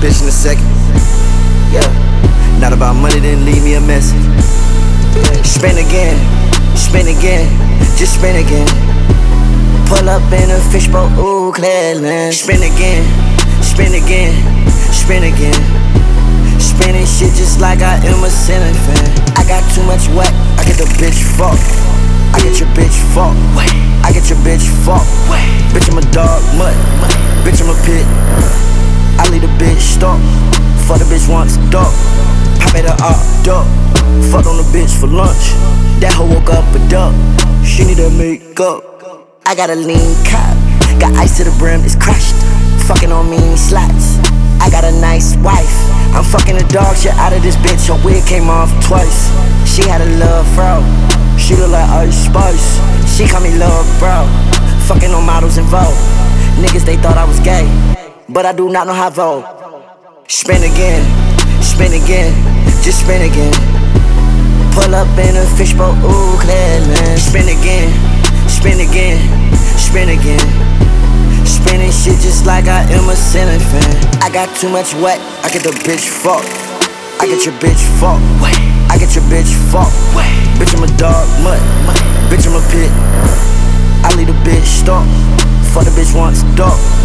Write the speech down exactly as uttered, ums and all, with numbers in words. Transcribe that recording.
bitch in a second. Yeah, not about money, then leave me a message. Spin again, spin again, just spin again. Pull up in a fishboat, ooh, Clearland. Spin again, spin again, spin again. Spinning shit just like I am a ceiling fan. I got too much wet, I get the bitch fucked. I get your bitch fucked. I get your bitch fucked. Bitch, I'm a dog, mutt. Bitch, I'm a pit. I leave the bitch stuck. Fuck the bitch once, duck. Pop it up, duck. Fuck on the bitch for lunch. That hoe woke up a duck. She need her makeup. I got a lean cop. Got ice to the brim, it's crushed. Fucking on mean slots. I got a nice wife. I'm fucking the dog shit out of this bitch. Her wig came off twice. She had a love fro. She look like Ice Spice. She call me love bro. Fucking on models in Vogue. Niggas they thought I was gay, but I do not know how Vogue. Spin again, spin again, just spin again. Pull up in a fishboat, ooh, Clearland. Spin again, spin again, spin again. Spinning shit just like I am a ceiling fan. I got too much wet, I get the bitch fucked. I get your bitch fucked. I get your bitch fucked. Bitch, I'm a dog, mutt. Bitch, I'm a pit. I leave the bitch stuck. Fuck the bitch once, duck.